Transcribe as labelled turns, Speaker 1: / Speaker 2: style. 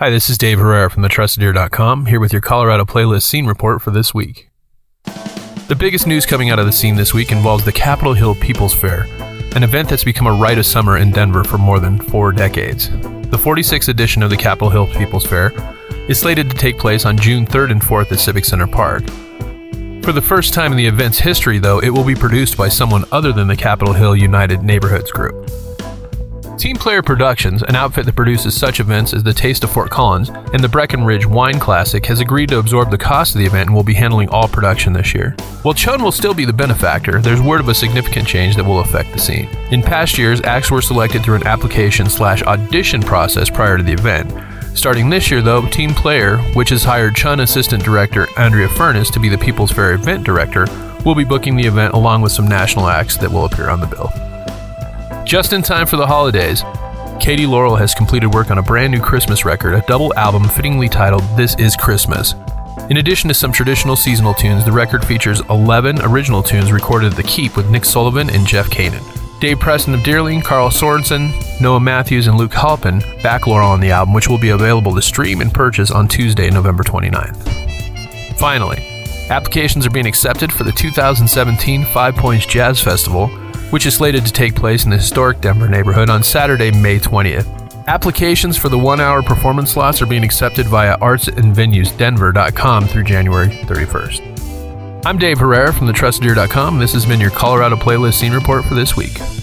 Speaker 1: Hi, this is Dave Herrera from theTrustedEar.com, here with your Colorado Playlist Scene Report for this week. The biggest news coming out of the scene this week involves the Capitol Hill People's Fair, an event that's become a rite of summer in Denver for more than 4 decades. The 46th edition of the Capitol Hill People's Fair is slated to take place on June 3rd and 4th at Civic Center Park. For the first time in the event's history, though, it will be produced by someone other than the Capitol Hill United Neighborhoods Group. Team Player Productions, an outfit that produces such events as the Taste of Fort Collins and the Breckenridge Wine Classic, has agreed to absorb the cost of the event and will be handling all production this year. While Chun will still be the benefactor, there's word of a significant change that will affect the scene. In past years, acts were selected through an application/audition process prior to the event. Starting this year, though, Team Player, which has hired Chun Assistant Director Andrea Furness to be the People's Fair Event Director, will be booking the event along with some national acts that will appear on the bill. Just in time for the holidays, Katie Laurel has completed work on a brand new Christmas record, a double album fittingly titled This Is Christmas. In addition to some traditional seasonal tunes, the record features 11 original tunes recorded at the Keep with Nick Sullivan and Jeff Kanan. Dave Preston of Deerling, Carl Sorensen, Noah Matthews, and Luke Halpin back Laurel on the album, which will be available to stream and purchase on Tuesday, November 29th. Finally, applications are being accepted for the 2017 Five Points Jazz Festival, which is slated to take place in the historic Denver neighborhood on Saturday, May 20th. Applications for the 1-hour performance slots are being accepted via artsandvenusdenver.com through January 31st. I'm Dave Herrera from theTrustedEar.com, and this has been your Colorado Playlist Scene Report for this week.